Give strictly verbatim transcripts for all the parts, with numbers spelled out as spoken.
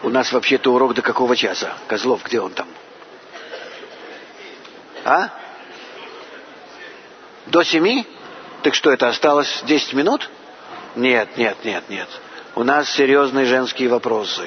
У нас вообще-то урок до какого часа? Козлов, где он там? А? До семи? Так что, это осталось десять минут? Нет, нет, нет, нет. У нас серьезные женские вопросы.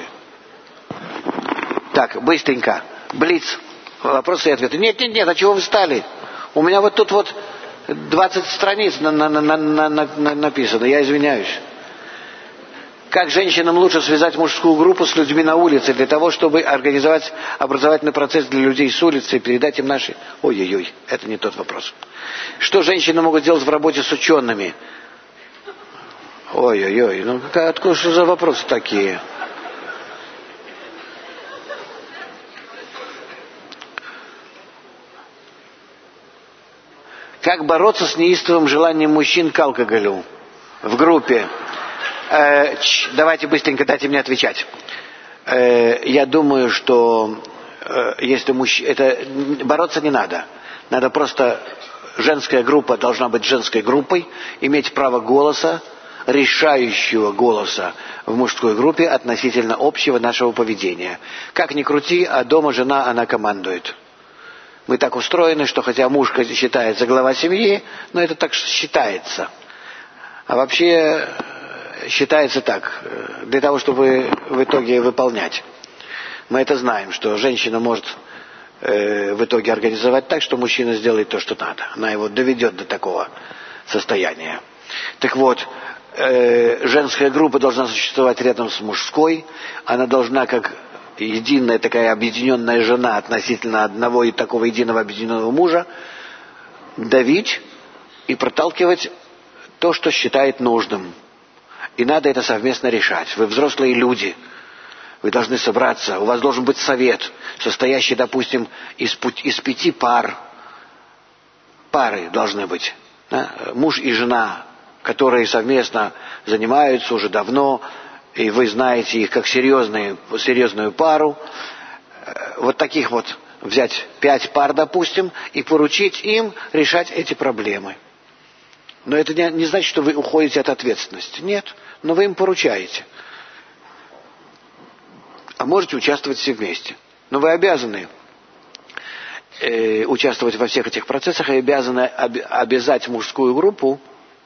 Так, быстренько. Блиц. Вопросы и ответы. Нет, нет, нет, а чего вы встали? У меня вот тут вот двадцать страниц на, на, на, на, на, на, написано. Я извиняюсь. Как женщинам лучше связать мужскую группу с людьми на улице, для того, чтобы организовать образовательный процесс для людей с улицы и передать им наши... Ой-ой-ой, это не тот вопрос. Что женщины могут делать в работе с учеными? Ой-ой-ой, ну откуда что за вопросы такие? Как бороться с неистовым желанием мужчин к алкоголю в группе? Э, ч, давайте быстренько дайте мне отвечать. Э, я думаю, что э, если мужчина... Это бороться не надо. Надо просто... Женская группа должна быть женской группой, иметь право голоса, решающего голоса в мужской группе относительно общего нашего поведения. Как ни крути, а дома жена, она командует. Мы так устроены, что хотя муж считается глава семьи, но это так считается. А вообще считается так, для того, чтобы в итоге выполнять. Мы это знаем, что женщина может э, в итоге организовать так, что мужчина сделает то, что надо. Она его доведет до такого состояния. Так вот, э, женская группа должна существовать рядом с мужской. Она должна как... единая такая объединенная жена относительно одного и такого единого объединенного мужа давить и проталкивать то, что считает нужным. И надо это совместно решать. Вы взрослые люди. Вы должны собраться. У вас должен быть совет, состоящий, допустим, из, из пяти пар. Пары должны быть. Да? Муж и жена, которые совместно занимаются уже давно, и вы знаете их как серьезную, серьезную пару. Вот таких вот взять пять пар, допустим, и поручить им решать эти проблемы. Но это не, не значит, что вы уходите от ответственности. Нет, но вы им поручаете. А можете участвовать все вместе. Но вы обязаны э, участвовать во всех этих процессах и обязаны об, обязать мужскую группу,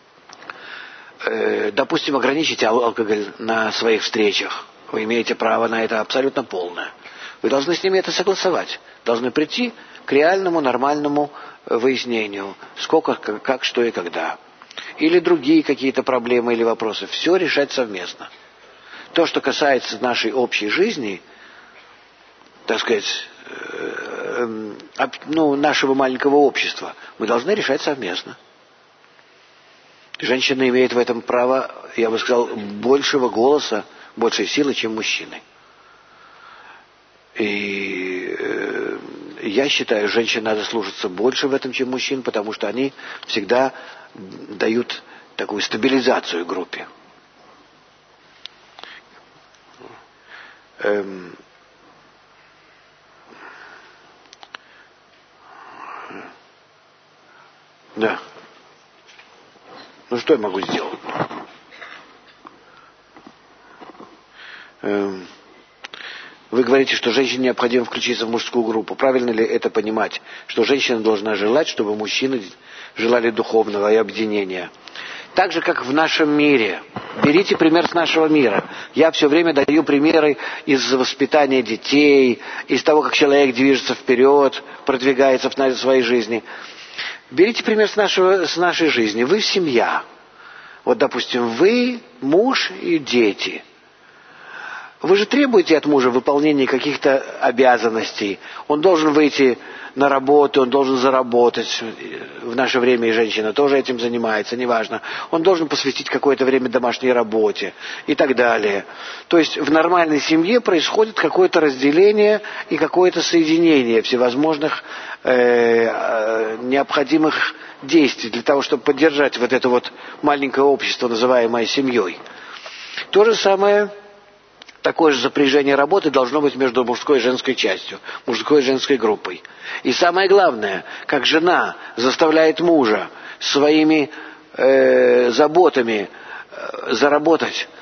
допустим, ограничить алкоголь на своих встречах. Вы имеете право на это абсолютно полное. Вы должны с ними это согласовать. Должны прийти к реальному, нормальному выяснению, сколько, как, что и когда. Или другие какие-то проблемы или вопросы. Все решать совместно. То, что касается нашей общей жизни, так сказать, ну, нашего маленького общества, мы должны решать совместно. Женщина имеет в этом право, я бы сказал, большего голоса, большей силы, чем мужчины. И э, я считаю, женщин надо слушаться больше в этом, чем мужчин, потому что они всегда дают такую стабилизацию группе. Эм, да. Ну, что я могу сделать? Эм, вы говорите, что женщине необходимо включиться в мужскую группу. Правильно ли это понимать, что женщина должна желать, чтобы мужчины желали духовного и объединения? Так же, как в нашем мире. Берите пример с нашего мира. Я все время даю примеры из воспитания детей, из того, как человек движется вперед, продвигается в своей жизни. Берите пример с, нашего, с нашей жизни. Вы семья. Вот, допустим, вы, муж и дети. Вы же требуете от мужа выполнения каких-то обязанностей. Он должен выйти на работу, он должен заработать. В наше время и женщина тоже этим занимается, неважно. Он должен посвятить какое-то время домашней работе и так далее. То есть в нормальной семье происходит какое-то разделение и какое-то соединение всевозможных э, необходимых действий для того, чтобы поддержать вот это вот маленькое общество, называемое семьей. То же самое... Такое же запряжение работы должно быть между мужской и женской частью, мужской и женской группой. И самое главное, как жена заставляет мужа своими э, заботами э, заработать,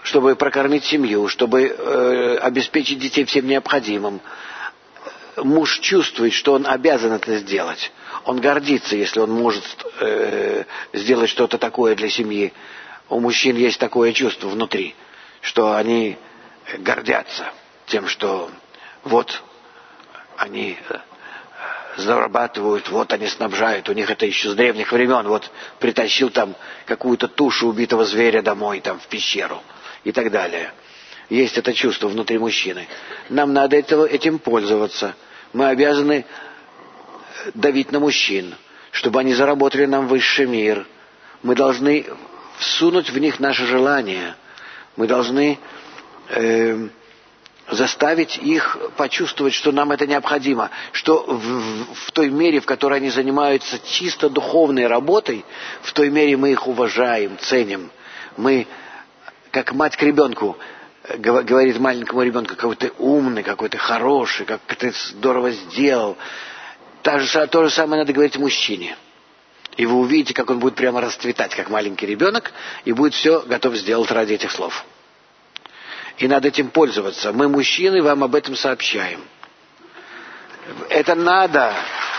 чтобы прокормить семью, чтобы э, обеспечить детей всем необходимым. Муж чувствует, что он обязан это сделать. Он гордится, если он может э, сделать что-то такое для семьи. У мужчин есть такое чувство внутри, что они гордятся тем, что вот они зарабатывают, вот они снабжают, у них это еще с древних времен, вот притащил там какую-то тушу убитого зверя домой, там в пещеру и так далее. Есть это чувство внутри мужчины. Нам надо этого, этим пользоваться. Мы обязаны давить на мужчин, чтобы они заработали нам высший мир. Мы должны всунуть в них наши желания. Мы должны э, заставить их почувствовать, что нам это необходимо, что в, в, в той мере, в которой они занимаются чисто духовной работой, в той мере мы их уважаем, ценим. Мы, как мать к ребенку, говорит маленькому ребенку, какой ты умный, какой ты хороший, как ты здорово сделал. То же, то же самое надо говорить мужчине. И вы увидите, как он будет прямо расцветать, как маленький ребенок, и будет все готов сделать ради этих слов. И надо этим пользоваться. Мы, мужчины, вам об этом сообщаем. Это надо.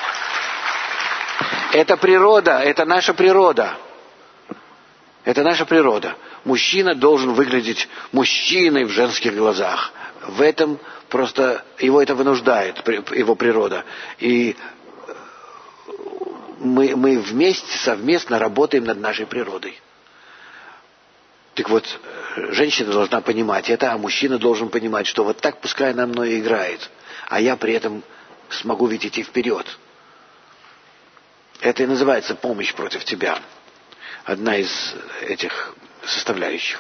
Это природа, это наша природа. Это наша природа. Мужчина должен выглядеть мужчиной в женских глазах. В этом просто его это вынуждает, его природа. И мы, мы вместе, совместно работаем над нашей природой. Так вот, женщина должна понимать это, а мужчина должен понимать, что вот так пускай она мной играет, а я при этом смогу ведь идти вперед. Это и называется помощь против тебя. Одна из этих составляющих.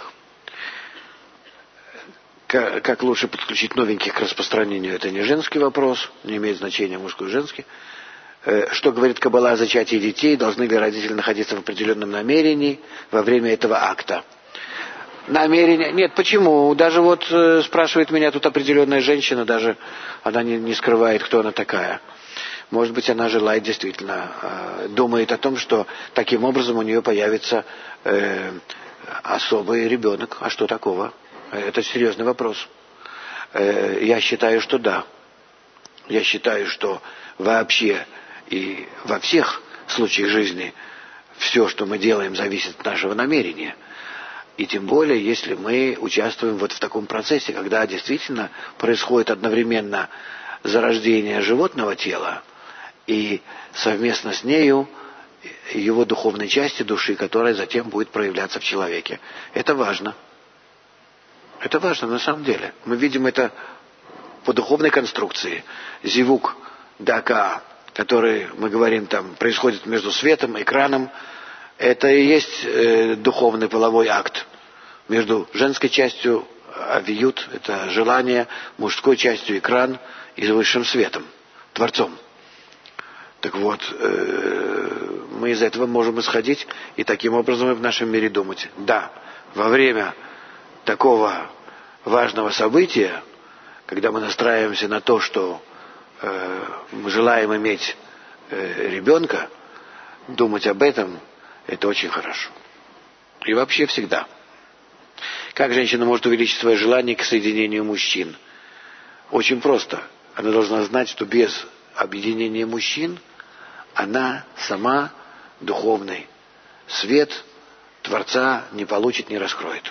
Как, как лучше подключить новеньких к распространению, это не женский вопрос, не имеет значения мужской и женский. Что говорит Каббала о зачатии детей? Должны ли родители находиться в определенном намерении во время этого акта? Намерение? Нет, почему? Даже вот э, спрашивает меня тут определенная женщина, даже она не, не скрывает, кто она такая. Может быть, она желает действительно, э, думает о том, что таким образом у нее появится э, особый ребенок. А что такого? Это серьезный вопрос. Э, я считаю, что да. Я считаю, что вообще и во всех случаях жизни все, что мы делаем, зависит от нашего намерения. И тем более, если мы участвуем вот в таком процессе, когда действительно происходит одновременно зарождение животного тела и совместно с нею его духовной части души, которая затем будет проявляться в человеке. Это важно. Это важно на самом деле. Мы видим это по духовной конструкции. Зивук дака, который, мы говорим, там происходит между светом и экраном, это и есть э, духовный половой акт. Между женской частью авиют, это желание, мужской частью экран и высшим светом, Творцом. Так вот, э, мы из этого можем исходить и таким образом и в нашем мире думать. Да, во время такого важного события, когда мы настраиваемся на то, что э, мы желаем иметь э, ребенка, думать об этом, это очень хорошо. И вообще всегда. Как женщина может увеличить свое желание к соединению мужчин? Очень просто. Она должна знать, что без объединения мужчин она сама духовный свет Творца не получит, не раскроет.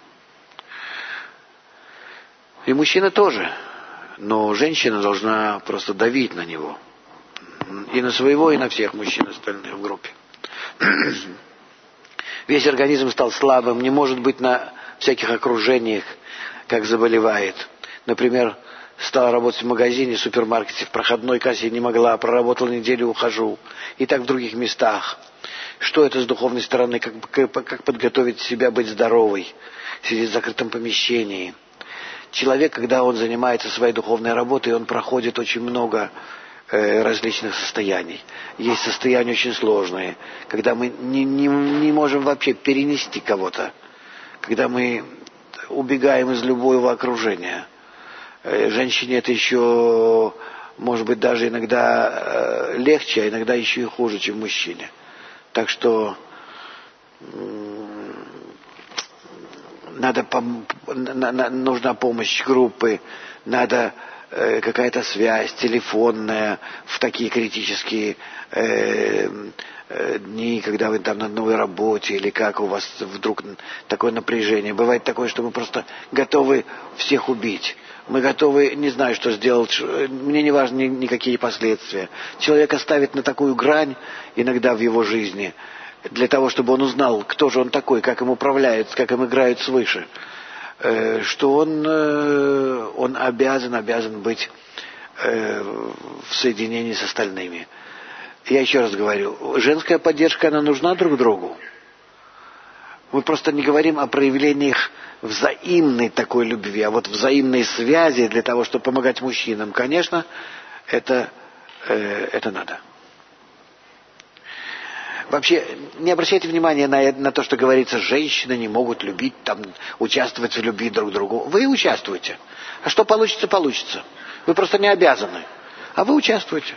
И мужчина тоже. Но женщина должна просто давить на него. И на своего, и на всех мужчин остальных в группе. Весь организм стал слабым, не может быть на всяких окружениях, как заболевает. Например, стала работать в магазине, в супермаркете, в проходной кассе не могла, проработала неделю, ухожу. И так в других местах. Что это с духовной стороны? Как, как, как подготовить себя быть здоровой? Сидеть в закрытом помещении. Человек, когда он занимается своей духовной работой, он проходит очень много э, различных состояний. Есть состояния очень сложные, когда мы не, не, не можем вообще перенести кого-то. Когда мы убегаем из любого окружения. Э, женщине это еще, может быть, даже иногда э, легче, а иногда еще и хуже, чем мужчине. Так что надо пом- на- на- нужна помощь группы, надо э, какая-то связь телефонная в такие критические э, э, дни, когда вы там на новой работе, или как у вас вдруг такое напряжение. Бывает такое, что мы просто готовы всех убить. Мы готовы, не знаю, что сделать, мне не важно ни, никакие последствия. Человека ставит на такую грань иногда в его жизни, для того, чтобы он узнал, кто же он такой, как им управляют, как им играют свыше, э, что он, э, он обязан, обязан быть э, в соединении с остальными. Я еще раз говорю, женская поддержка, она нужна друг другу. Мы просто не говорим о проявлениях взаимной такой любви, а вот взаимной связи для того, чтобы помогать мужчинам. Конечно, это, э, это надо. Вообще, не обращайте внимания на, на то, что говорится, женщины не могут любить, там, участвовать в любви друг к другу. Вы участвуете. А что получится, получится. Вы просто не обязаны. А вы участвуете.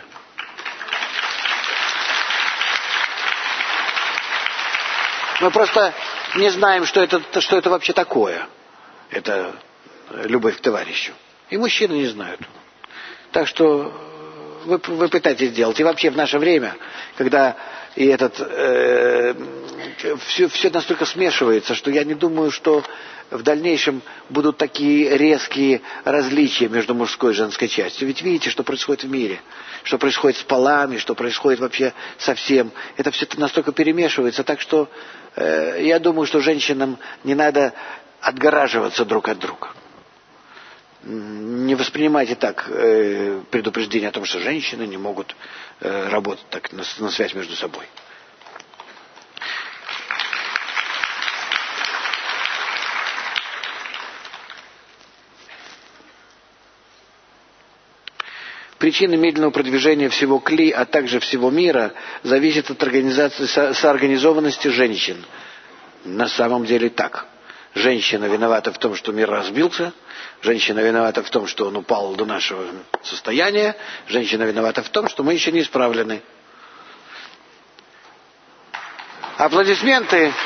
Мы просто не знаем, что это, что это вообще такое. Это любовь к товарищу. И мужчины не знают. Так что вы, вы пытаетесь делать. И вообще в наше время, когда и этот, э, все, все настолько смешивается, что я не думаю, что в дальнейшем будут такие резкие различия между мужской и женской частью. Ведь видите, что происходит в мире, что происходит с полами, что происходит вообще со всем. Это все настолько перемешивается, так что э, я думаю, что женщинам не надо отгораживаться друг от друга. Не воспринимайте так э, предупреждение о том, что женщины не могут э, работать так на, на связь между собой. Причина медленного продвижения всего Кли, а также всего мира, зависит от организации, со, соорганизованности женщин. На самом деле так. Женщина виновата в том, что мир разбился. Женщина виновата в том, что он упал до нашего состояния. Женщина виновата в том, что мы еще не исправлены. Аплодисменты.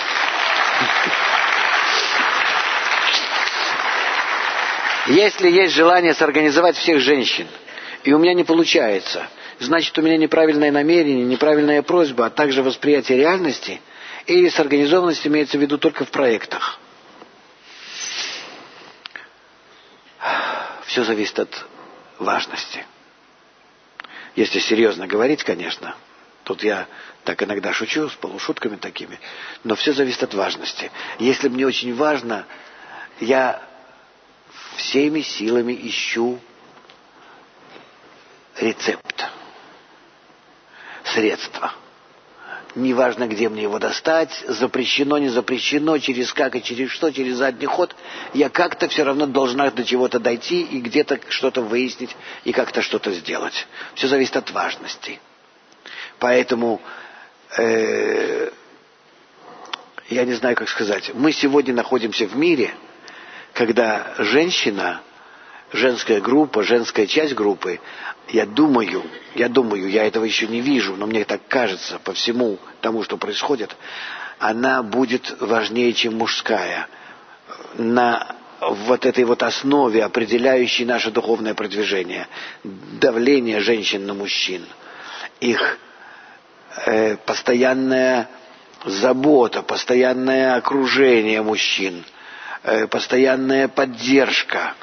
Если есть желание сорганизовать всех женщин, и у меня не получается, значит, у меня неправильное намерение, неправильная просьба, а также восприятие реальности, или сорганизованность имеется в виду только в проектах. Все зависит от важности. Если серьезно говорить, конечно, тут я так иногда шучу, с полушутками такими, но все зависит от важности. Если мне очень важно, я всеми силами ищу рецепт, средство. Неважно, где мне его достать, запрещено, не запрещено, через как и через что, через задний ход, я как-то все равно должна до чего-то дойти и где-то что-то выяснить и как-то что-то сделать. Все зависит от важности. Поэтому, э, я не знаю, как сказать, мы сегодня находимся в мире, когда женщина, женская группа, женская часть группы, я думаю, я думаю, я этого еще не вижу, но мне так кажется по всему тому, что происходит, она будет важнее, чем мужская. На вот этой вот основе, определяющей наше духовное продвижение, давление женщин на мужчин, их э, постоянная забота, постоянное окружение мужчин, э, постоянная поддержка,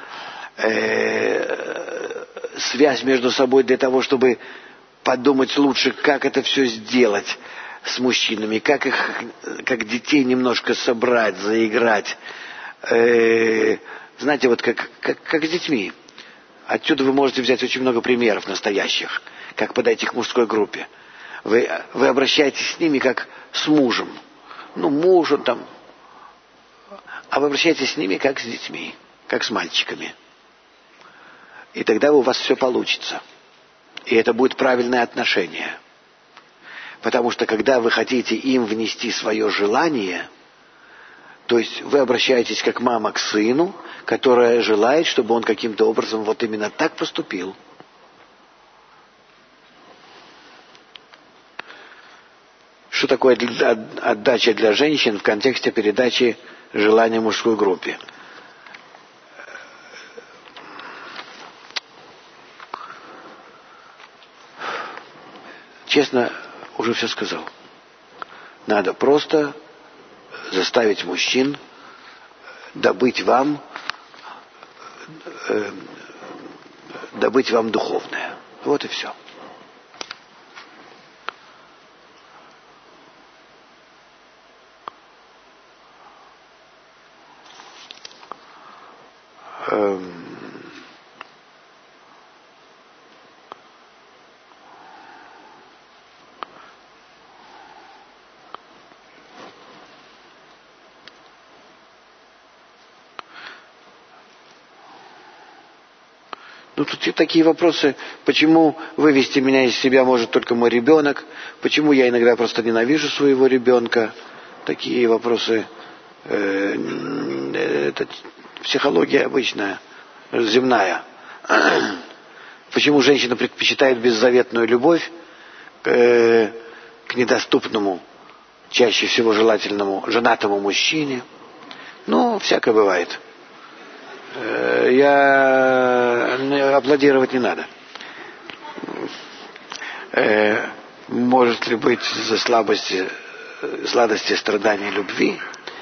э, связь между собой для того, чтобы подумать лучше, как это все сделать с мужчинами, как их, как детей немножко собрать, заиграть. Э, знаете, вот как, как, как с детьми. Отсюда вы можете взять очень много примеров настоящих, как подойти к мужской группе. Вы, вы обращаетесь с ними как с мужем. Ну, мужем там. А вы обращаетесь с ними как с детьми, как с мальчиками. И тогда у вас все получится. И это будет правильное отношение. Потому что когда вы хотите им внести свое желание, то есть вы обращаетесь как мама к сыну, которая желает, чтобы он каким-то образом вот именно так поступил. Что такое отдача для женщин в контексте передачи желание в мужской группе. Честно, уже все сказал. Надо просто заставить мужчин добыть вам, э, добыть вам духовное. Вот и все. Эм... Ну, тут и такие вопросы, почему вывести меня из себя может только мой ребенок, почему я иногда просто ненавижу своего ребенка. Такие вопросы, э, это психология обычная, земная. Почему женщина предпочитает беззаветную любовь э, к недоступному, чаще всего желательному, женатому мужчине. Ну, всякое бывает. Я аплодировать не надо. Может ли быть за слабости, сладости, страданий, любви?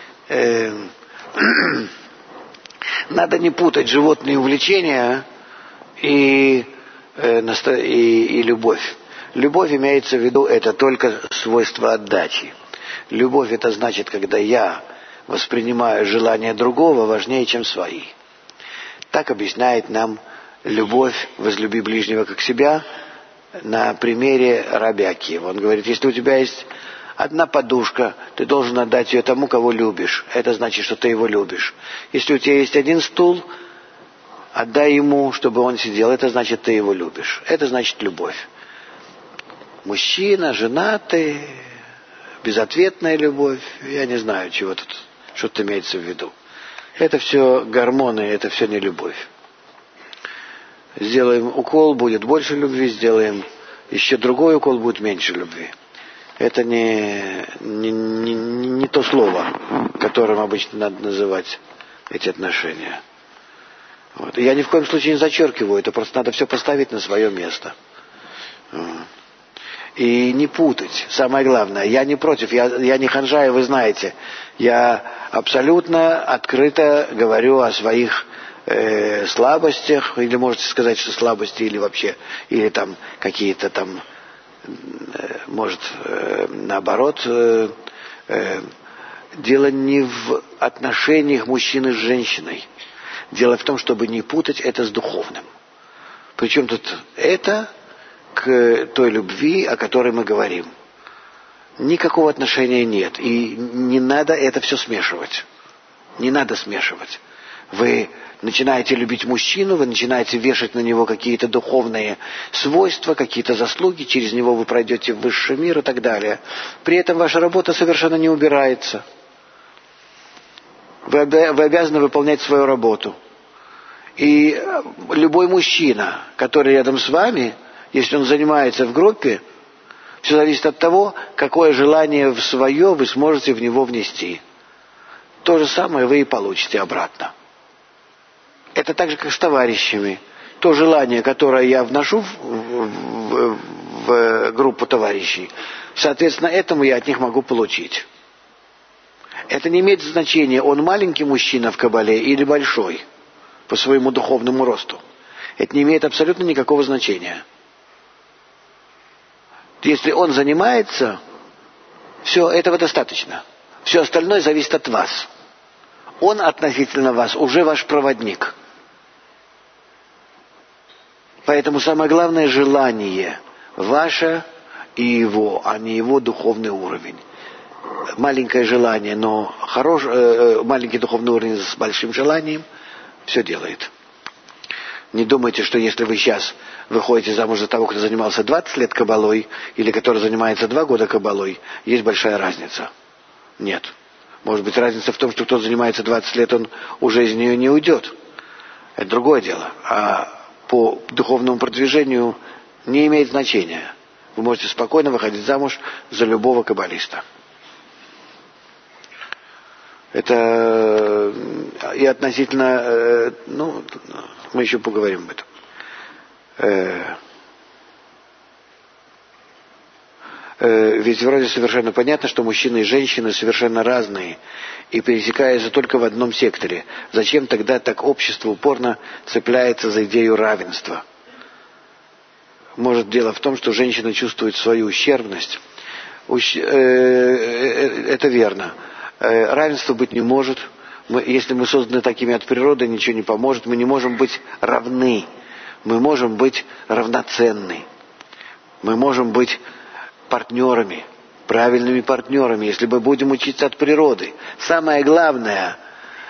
Надо не путать животные увлечения и, и, и любовь. Любовь имеется в виду, это только свойство отдачи. Любовь это значит, когда я воспринимаю желания другого важнее, чем свои. Так объясняет нам любовь, возлюби ближнего как себя, на примере раби Акива. Он говорит, если у тебя есть одна подушка, ты должен отдать ее тому, кого любишь. Это значит, что ты его любишь. Если у тебя есть один стул, отдай ему, чтобы он сидел. Это значит, ты его любишь. Это значит любовь. Мужчина, женатый, безответная любовь. Я не знаю, чего тут, что тут имеется в виду. Это все гормоны, это все не любовь. Сделаем укол, будет больше любви, сделаем еще другой укол, будет меньше любви. Это не, не, не, не то слово, которым обычно надо называть эти отношения. Вот. И я ни в коем случае не зачеркиваю, это просто надо все поставить на свое место. И не путать. Самое главное, я не против, я, я не ханжа, и вы знаете. Я абсолютно открыто говорю о своих э, слабостях, или можете сказать, что слабости, или вообще, или там какие-то там, э, может, э, наоборот, э, э, дело не в отношениях мужчины с женщиной. Дело в том, чтобы не путать это с духовным. Причем тут это к той любви, о которой мы говорим. Никакого отношения нет. И не надо это все смешивать. Не надо смешивать. Вы начинаете любить мужчину, вы начинаете вешать на него какие-то духовные свойства, какие-то заслуги, через него вы пройдете в высший мир и так далее. При этом ваша работа совершенно не убирается. Вы, обя- вы обязаны выполнять свою работу. И любой мужчина, который рядом с вами, если он занимается в группе, все зависит от того, какое желание в свое вы сможете в него внести. То же самое вы и получите обратно. Это так же, как с товарищами. То желание, которое я вношу в, в, в группу товарищей, соответственно, этому я от них могу получить. Это не имеет значения, он маленький мужчина в Кабале или большой по своему духовному росту. Это не имеет абсолютно никакого значения. Если он занимается, все, этого достаточно. Все остальное зависит от вас. Он относительно вас уже ваш проводник. Поэтому самое главное желание ваше и его, а не его духовный уровень. Маленькое желание, но хорош, э, маленький духовный уровень с большим желанием все делает. Не думайте, что если вы сейчас выходите замуж за того, кто занимался двадцать лет кабалой, или который занимается два года кабалой, есть большая разница. Нет. Может быть, разница в том, что кто занимается двадцать лет, он уже из нее не уйдет. Это другое дело. А по духовному продвижению не имеет значения. Вы можете спокойно выходить замуж за любого каббалиста. Это и относительно, ну, мы еще поговорим об этом. Ведь вроде совершенно понятно, что мужчины и женщины совершенно разные и пересекаются только в одном секторе. Зачем тогда так общество упорно цепляется за идею равенства? Может, дело в том, что женщина чувствует свою ущербность. Это верно. Равенства быть не может. Мы, если мы созданы такими от природы, ничего не поможет. Мы не можем быть равны. Мы можем быть равноценны. Мы можем быть партнерами, правильными партнерами, если мы будем учиться от природы. Самое главное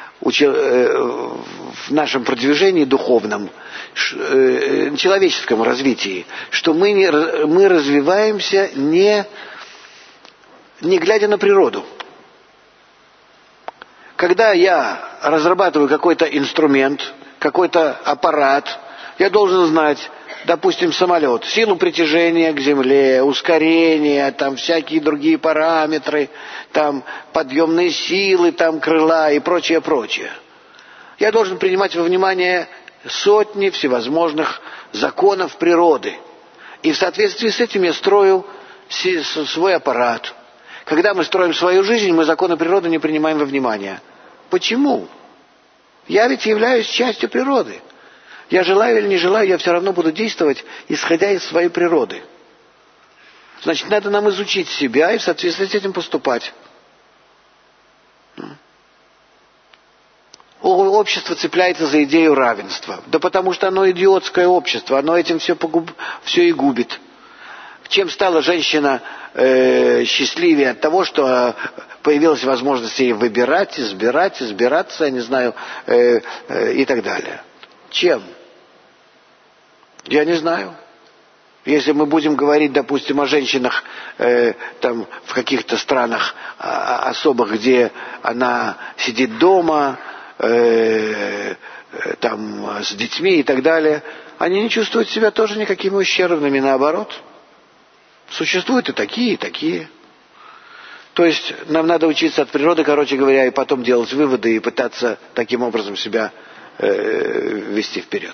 в нашем продвижении духовном, человеческом развитии, что мы, не, мы развиваемся не, не глядя на природу. Когда я разрабатываю какой-то инструмент, какой-то аппарат, я должен знать, допустим, самолет, силу притяжения к земле, ускорение, там всякие другие параметры, там подъемные силы, там крыла и прочее, прочее. Я должен принимать во внимание сотни всевозможных законов природы. И в соответствии с этим я строю свой аппарат. Когда мы строим свою жизнь, мы законы природы не принимаем во внимание. Почему? Я ведь являюсь частью природы. Я желаю или не желаю, я все равно буду действовать, исходя из своей природы. Значит, надо нам изучить себя и в соответствии с этим поступать. Общество цепляется за идею равенства. Да потому что оно идиотское общество, оно этим все, погуб... все и губит. Чем стала женщина э, счастливее от того, что появилась возможность ей выбирать, избирать, избираться, я не знаю, э, э, и так далее. Чем? Я не знаю. Если мы будем говорить, допустим, о женщинах э, там, в каких-то странах э, особых, где она сидит дома, э, э, там, с детьми и так далее, они не чувствуют себя тоже никакими ущербными, наоборот. Существуют и такие, и такие. То есть нам надо учиться от природы, короче говоря, и потом делать выводы и пытаться таким образом себя э, вести вперед.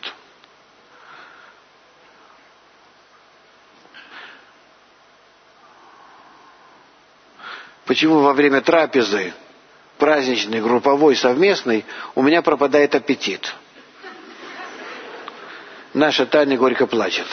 Почему во время трапезы, праздничной, групповой, совместной, у меня пропадает аппетит? Наша Таня горько плачет.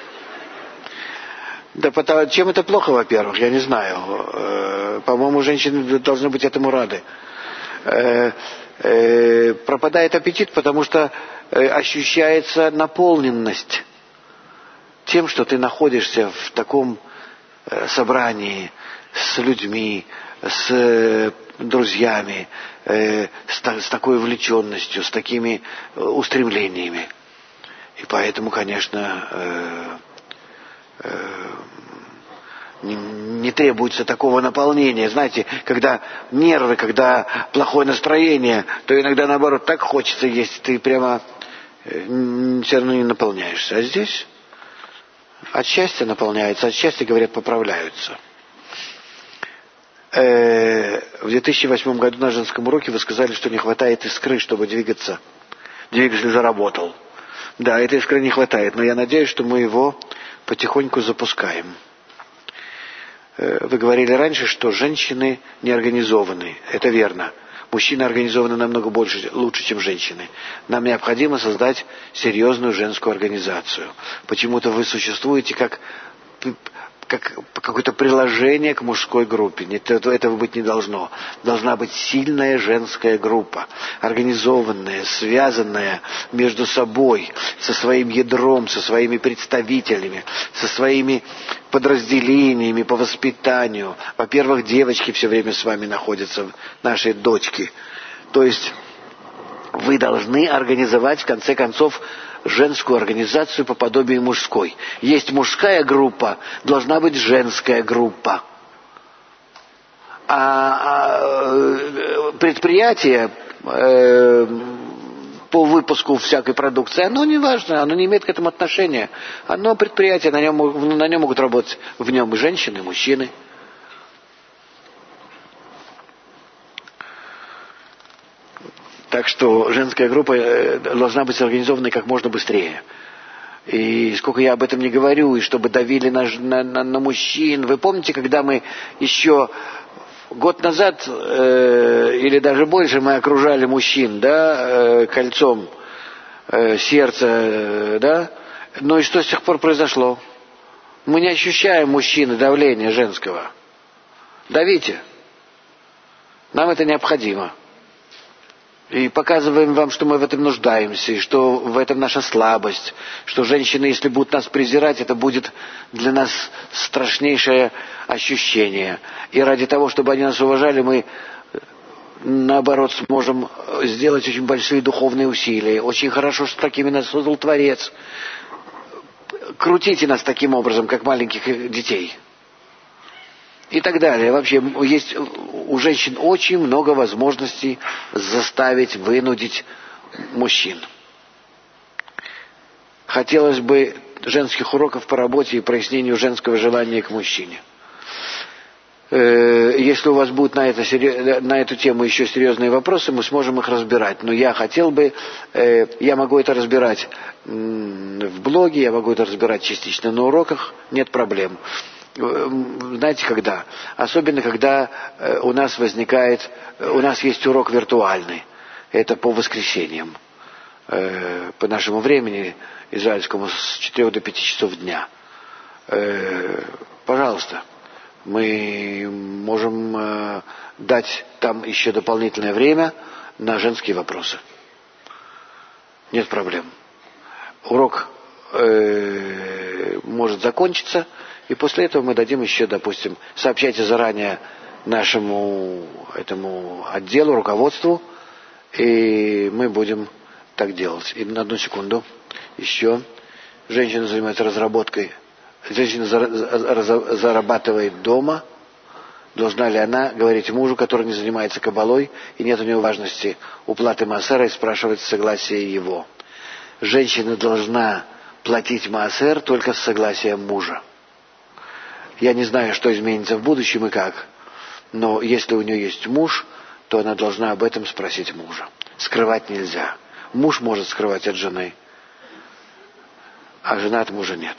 Да потому, чем это плохо, во-первых, я не знаю. Э, по-моему, женщины должны быть этому рады. Э, э, пропадает аппетит, потому что э, ощущается наполненность тем, что ты находишься в таком э, собрании с людьми, с э, друзьями, э, с, с такой увлеченностью, с такими э, устремлениями. И поэтому, конечно, э, Не, не требуется такого наполнения. Знаете, когда нервы, когда плохое настроение, то иногда, наоборот, так хочется есть, ты прямо э, все равно не наполняешься. А здесь от счастья наполняются, от счастья, говорят, поправляются. Э, в две тысячи восьмом году на женском уроке вы сказали, что не хватает искры, чтобы двигаться. Двигатель заработал. Да, этой искры не хватает, но я надеюсь, что мы его потихоньку запускаем. Вы говорили раньше, что женщины не организованы. Это верно. Мужчины организованы намного больше, лучше, чем женщины. Нам необходимо создать серьезную женскую организацию. Почему-то вы существуете как, как какое-то приложение к мужской группе. Нет, этого быть не должно. Должна быть сильная женская группа, организованная, связанная между собой, со своим ядром, со своими представителями, со своими подразделениями по воспитанию. Во-первых, девочки все время с вами находятся, наши дочки. То есть вы должны организовать, в конце концов, женскую организацию по подобию мужской. Есть мужская группа, должна быть женская группа. А, а предприятие э, по выпуску всякой продукции, оно не важно, оно не имеет к этому отношения. Оно предприятие, на нем, на нем могут работать в нем и женщины, и мужчины. Так что женская группа должна быть организована как можно быстрее. И сколько я об этом не говорю, и чтобы давили на, на, на мужчин. Вы помните, когда мы еще год назад, э, или даже больше, мы окружали мужчин, да, э, кольцом э, сердца, э, да? Ну и что с тех пор произошло? Мы не ощущаем мужчины давления женского. Давите. Нам это необходимо. И показываем вам, что мы в этом нуждаемся, и что в этом наша слабость, что женщины, если будут нас презирать, это будет для нас страшнейшее ощущение. И ради того, чтобы они нас уважали, мы, наоборот, сможем сделать очень большие духовные усилия. Очень хорошо, что такими нас создал Творец. Крутите нас таким образом, как маленьких детей. И так далее. Вообще, есть у женщин очень много возможностей заставить, вынудить мужчин. Хотелось бы женских уроков по работе и прояснению женского желания к мужчине. Если у вас будут на, это, на эту тему еще серьезные вопросы, мы сможем их разбирать. Но я хотел бы, я могу это разбирать в блоге, я могу это разбирать частично на уроках, нет проблем. Знаете, когда? Особенно, когда у нас возникает, у нас есть урок виртуальный. Это по воскресеньям. По нашему времени, израильскому, с четырёх до пяти часов дня. Пожалуйста. Мы можем дать там еще дополнительное время на женские вопросы. Нет проблем. Урок может закончиться. И после этого мы дадим еще, допустим, сообщайте заранее нашему этому отделу, руководству, и мы будем так делать. И на одну секунду еще. Женщина занимается разработкой. Женщина зарабатывает дома. Должна ли она говорить мужу, который не занимается кабалой, и нет у него важности уплаты маасера, и спрашивать согласие его? Женщина должна платить маасер только с согласием мужа. Я не знаю, что изменится в будущем и как, но если у нее есть муж, то она должна об этом спросить мужа. Скрывать нельзя. Муж может скрывать от жены, а жена от мужа нет.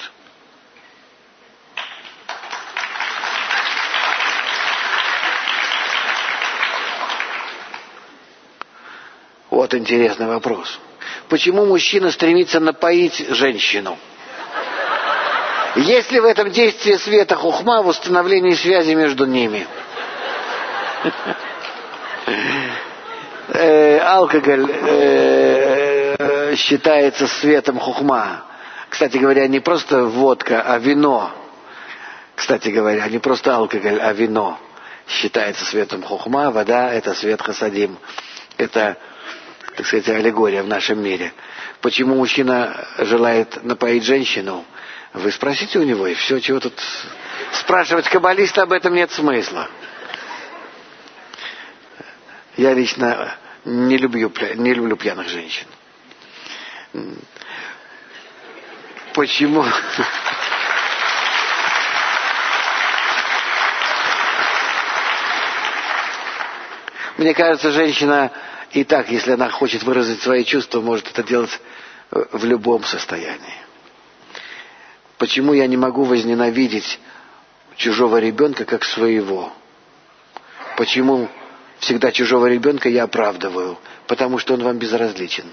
Вот интересный вопрос. Почему мужчина стремится напоить женщину? Есть ли в этом действие света хухма в установлении связи между ними? Алкоголь считается светом хухма. Кстати говоря, не просто водка, а вино. Кстати говоря, не просто алкоголь, а вино считается светом хухма. Вода — это свет хасадим. Это, так сказать, аллегория в нашем мире. Почему мужчина желает напоить женщину? Вы спросите у него, и все, чего тут спрашивать каббалиста, об этом нет смысла. Я лично не люблю, не люблю пьяных женщин. Почему? Мне кажется, женщина и так, если она хочет выразить свои чувства, может это делать в любом состоянии. Почему я не могу возненавидеть чужого ребенка как своего? Почему всегда чужого ребенка я оправдываю? Потому что он вам безразличен.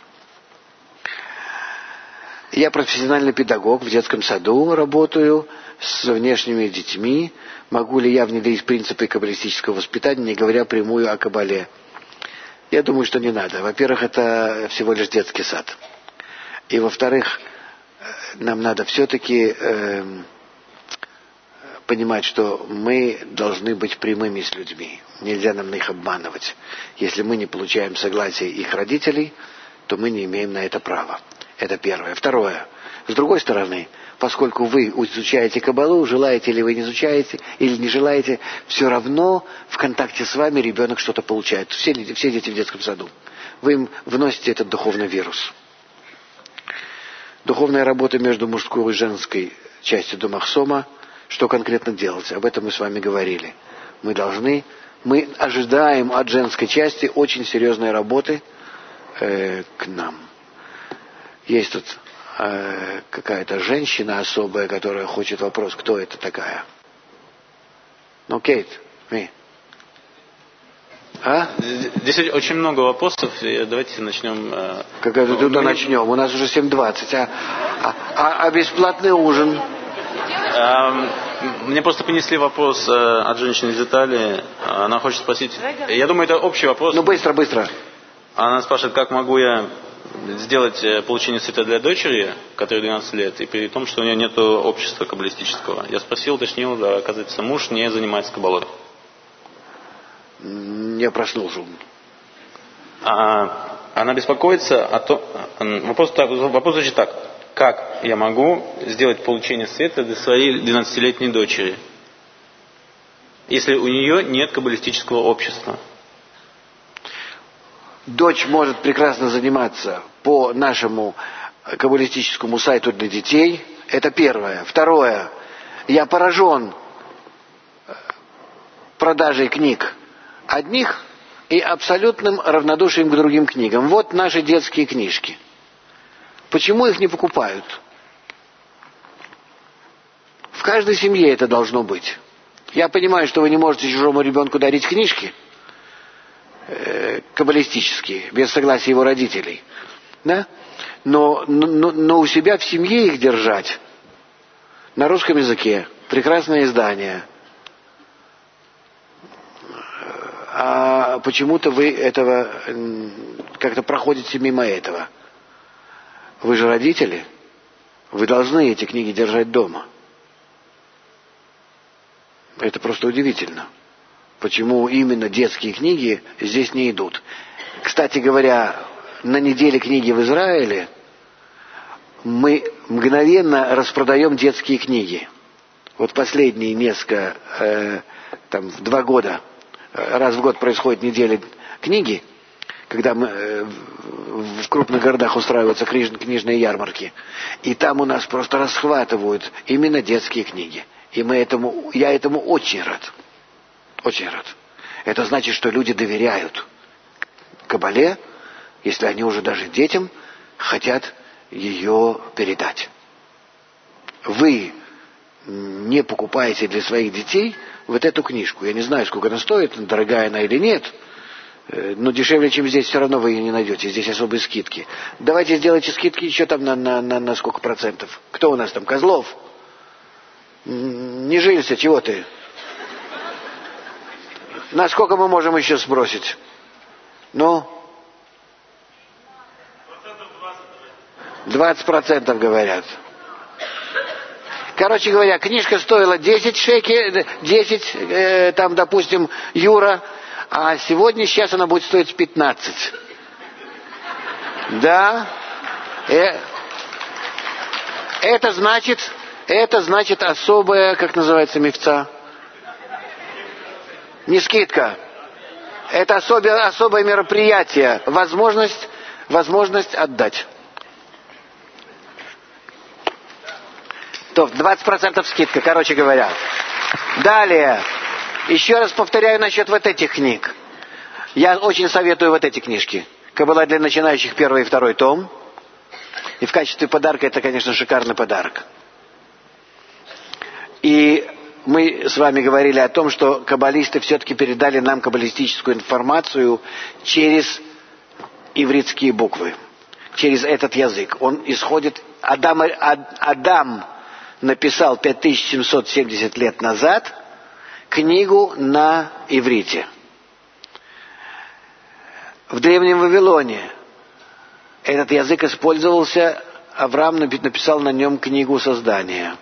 Я профессиональный педагог, в детском саду работаю с внешними детьми. Могу ли я внедрить принципы каббалистического воспитания, не говоря прямую о кабале? Я думаю, что не надо. Во-первых, это всего лишь детский сад. И во-вторых, нам надо все-таки э, понимать, что мы должны быть прямыми с людьми. Нельзя нам их обманывать. Если мы не получаем согласия их родителей, то мы не имеем на это права. Это первое. Второе. С другой стороны, поскольку вы изучаете кабалу, желаете ли вы не изучаете или не желаете, все равно в контакте с вами ребенок что-то получает. Все, все дети в детском саду. Вы им вносите этот духовный вирус. Духовная работа между мужской и женской частью Домахсома. Что конкретно делать? Об этом мы с вами говорили. Мы должны, мы ожидаем от женской части очень серьезной работы э, к нам. Есть тут э, какая-то женщина особая, которая хочет вопрос, кто это такая? Ну, Кейт, ми. А? Здесь очень много вопросов. Давайте начнем. Э, как это туда мне... начнем? У нас уже семь двадцать. А, а, а бесплатный ужин? Мне просто принесли вопрос от женщины из Италии. Она хочет спросить... Я думаю, это общий вопрос. Ну, быстро, быстро. Она спрашивает, как могу я сделать получение света для дочери, которой двенадцать лет, и при том, что у нее нет общества каббалистического. Я спросил, уточнил, да, оказывается, муж не занимается каббалой. Я проснулся. А, она беспокоится о том... Вопрос, вопрос звучит так. Как я могу сделать получение света для своей двенадцатилетней дочери, если у нее нет каббалистического общества? Дочь может прекрасно заниматься по нашему каббалистическому сайту для детей. Это первое. Второе. Я поражен продажей книг одних и абсолютным равнодушием к другим книгам. Вот наши детские книжки. Почему их не покупают? В каждой семье это должно быть. Я понимаю, что вы не можете чужому ребенку дарить книжки э, каббалистические, без согласия его родителей. Да? Но, но, но у себя в семье их держать на русском языке. Прекрасное издание. А почему-то вы этого как-то проходите мимо этого. Вы же родители. Вы должны эти книги держать дома. Это просто удивительно. Почему именно детские книги здесь не идут. Кстати говоря, на неделе книги в Израиле мы мгновенно распродаем детские книги. Вот последние несколько, э, там, два года, раз в год происходит неделя книги, когда мы э, в крупных городах устраиваются книжные ярмарки, и там у нас просто расхватывают именно детские книги. И мы этому, я этому очень рад. Очень рад. Это значит, что люди доверяют каббале, если они уже даже детям хотят ее передать. Вы не покупаете для своих детей вот эту книжку. Я не знаю, сколько она стоит, дорогая она или нет, но дешевле, чем здесь, все равно вы ее не найдете. Здесь особые скидки. Давайте сделайте скидки еще там на, на, на, на сколько процентов. Кто у нас там? Козлов? Не жилься, чего ты? На сколько мы можем еще сбросить? Ну? двадцать процентов говорят. Короче говоря, книжка стоила десять шекелей, десять, э, там, допустим, юро, а сегодня, сейчас она будет стоить пятнадцать. Да. Э, это значит, это значит особая, как называется, мифца? Не скидка. Это особое, особое мероприятие, возможность, возможность отдать. То двадцать процентов скидка, короче говоря. Далее. Еще раз повторяю насчет вот этих книг. Я очень советую вот эти книжки. Каббала для начинающих, первый и второй том. И в качестве подарка это, конечно, шикарный подарок. И мы с вами говорили о том, что каббалисты все-таки передали нам каббалистическую информацию через ивритские буквы. Через этот язык. Он исходит... Адам... Адам написал пять тысяч семьсот семьдесят лет назад книгу на иврите. В Древнем Вавилоне этот язык использовался, Авраам написал на нем книгу создания.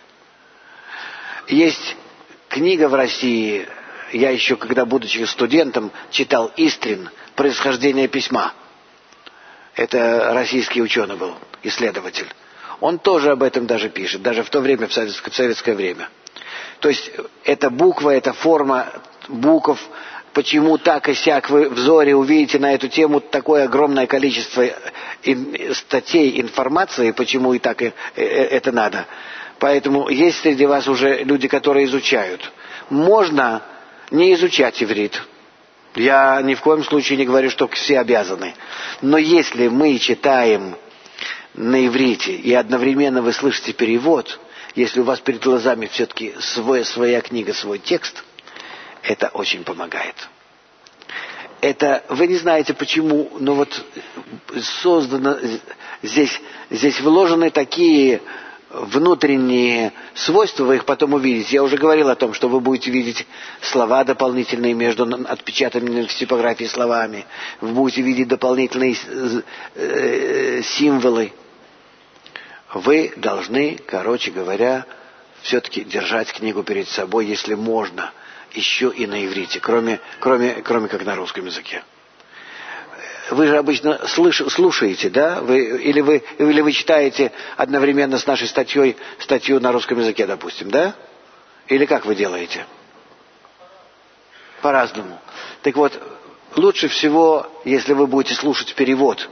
Есть книга в России, я еще, когда будучи студентом, читал Истрин «Происхождение письма». Это российский ученый был, исследователь. Он тоже об этом даже пишет, даже в то время, в советское, в советское время. То есть, эта буква, эта форма букв, почему так и сяк, вы в Зоре увидите на эту тему такое огромное количество ин, статей, информации, почему и так и, и, это надо. Поэтому есть среди вас уже люди, которые изучают. Можно не изучать иврит. Я ни в коем случае не говорю, что все обязаны. Но если мы читаем на иврите, и одновременно вы слышите перевод, если у вас перед глазами все-таки свой, своя книга, свой текст, это очень помогает. Это, вы не знаете почему, но вот создано, здесь, здесь вложены такие внутренние свойства, вы их потом увидите. Я уже говорил о том, что вы будете видеть слова дополнительные между отпечатанными в типографии словами. Вы будете видеть дополнительные э, символы. Вы должны, короче говоря, все-таки держать книгу перед собой, если можно, еще и на иврите, кроме, кроме, кроме как на русском языке. Вы же обычно слыш, слушаете, да? Вы, или, вы, или вы читаете одновременно с нашей статьей статью на русском языке, допустим, да? Или как вы делаете? По-разному. Так вот, лучше всего, если вы будете слушать перевод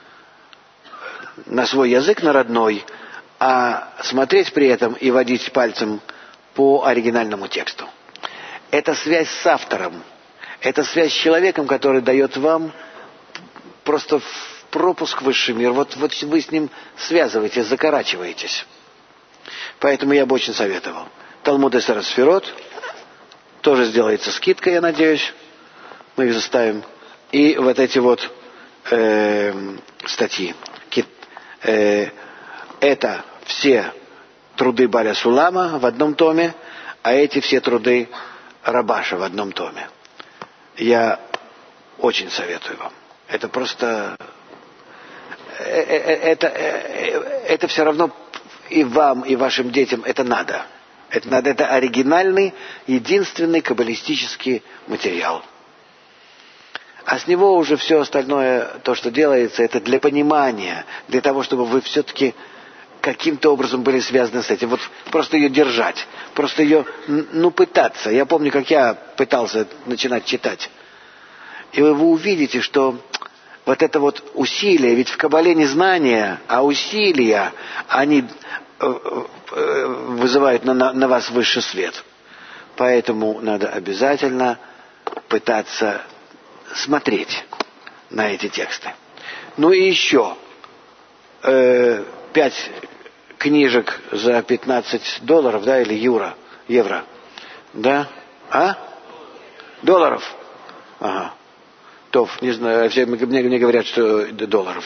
на свой язык, на родной, а смотреть при этом и водить пальцем по оригинальному тексту. Это связь с автором. Это связь с человеком, который дает вам просто пропуск в высший мир. Вот, вот вы с ним связываетесь, закорачиваетесь. Поэтому я бы очень советовал. Талмуд Эсер Сферот. Тоже сделается скидка, я надеюсь. Мы их заставим. И вот эти вот э, статьи. Э, это все труды Баля Сулама в одном томе, а эти все труды Рабаша в одном томе. Я очень советую вам. Это просто... Это, это, это все равно и вам, и вашим детям это надо. Это надо. Это оригинальный, единственный каббалистический материал. А с него уже все остальное, то, что делается, это для понимания, для того, чтобы вы все-таки каким-то образом были связаны с этим. Вот просто ее держать, просто ее, ну, пытаться. Я помню, как я пытался начинать читать. И вы, вы увидите, что вот это вот усилие, ведь в Кабале не знания, а усилия, они вызывают на, на, на вас высший свет. Поэтому надо обязательно пытаться смотреть на эти тексты. Ну и еще э, пять книжек за пятнадцать долларов, да, или евро, евро, да, а? Долларов. Ага. Тов, не знаю, все мне, мне говорят, что долларов.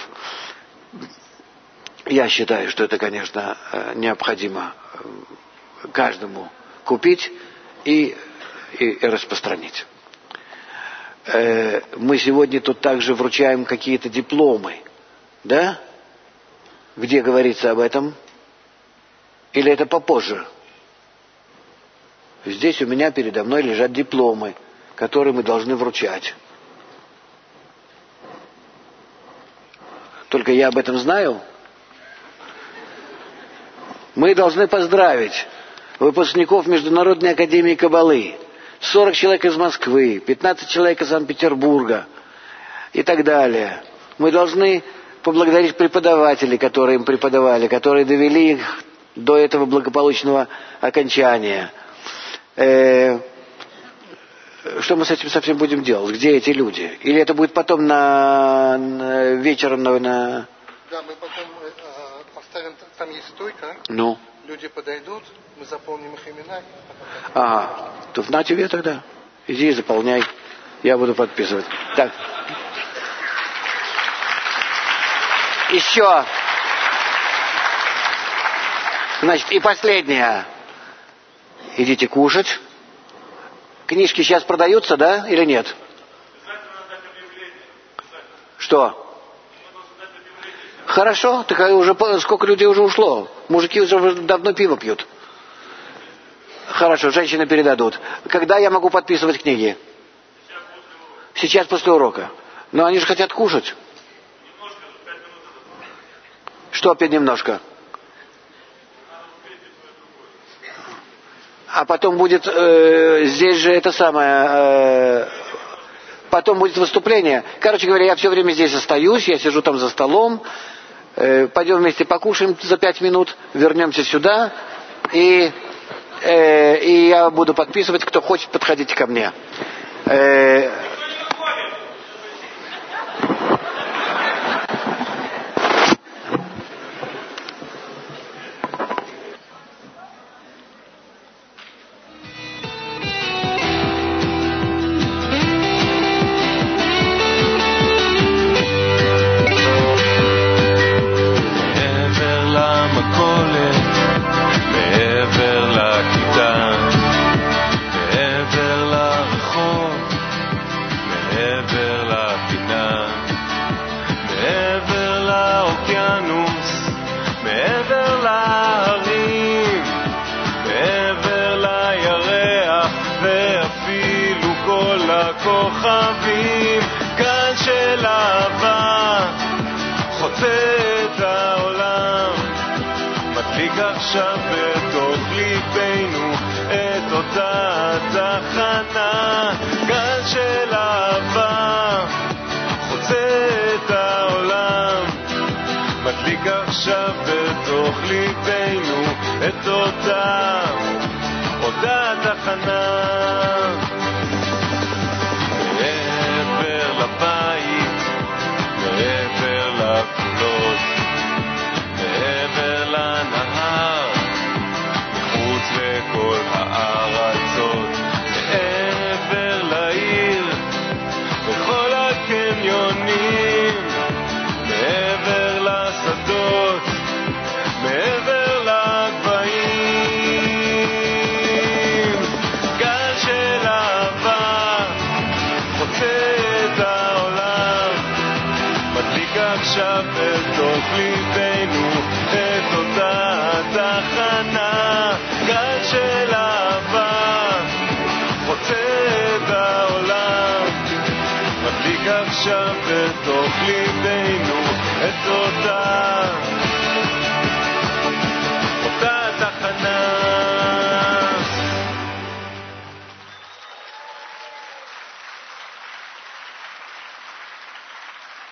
Я считаю, что это, конечно, необходимо каждому купить и, и, и распространить. Мы сегодня тут также вручаем какие-то дипломы, да? Где говорится об этом? Или это попозже? Здесь у меня передо мной лежат дипломы, которые мы должны вручать. Только я об этом знаю. Мы должны поздравить выпускников Международной академии Кабалы. сорок человек из Москвы, пятнадцать человек из Санкт-Петербурга и так далее. Мы должны поблагодарить преподавателей, которые им преподавали, которые довели их до этого благополучного окончания. Э, что мы с этим совсем будем делать? Где эти люди? Или это будет потом на, на вечером на, на... Да, мы потом э, поставим, там есть стойка. Ну. Люди подойдут, мы заполним их имена. Ага. То на тебе тогда. Иди и заполняй. Я буду подписывать. Так. Еще. Значит, и последнее. Идите кушать. Книжки сейчас продаются, да, или нет? Что? Хорошо, так уже сколько людей уже ушло? Мужики уже давно пиво пьют. Хорошо, женщины передадут. Когда я могу подписывать книги? Сейчас после урока. Но они же хотят кушать. Что опять немножко? А потом будет э, здесь же это самое, э, потом будет выступление. Короче говоря, я все время здесь остаюсь, я сижу там за столом, э, пойдем вместе покушаем за пять минут, вернемся сюда, и, э, и я буду подписывать, кто хочет, подходите ко мне. Э, כוכבים, גל של אהבה חוצה את העולם, מדליק עכשיו בתוך ליבנו את אותה תחנה. גל של אהבה חוצה את העולם, מדליק עכשיו בתוך ליבנו את אותה אותה תחנה. מעבר לבית, מעבר לגבולות, מעבר לנהר, מחוץ לכל הארצות, מעבר לעיר, בכל הקניונים, מעבר לשדות, מעבר לגבהים. גל של אהבה חוצה את העולם, מדליק עכשיו בתוך ליבנו את אותה תחנה. גל של אהבה חוצה את העולם, מדליק עכשיו בתוך ליבנו את אותה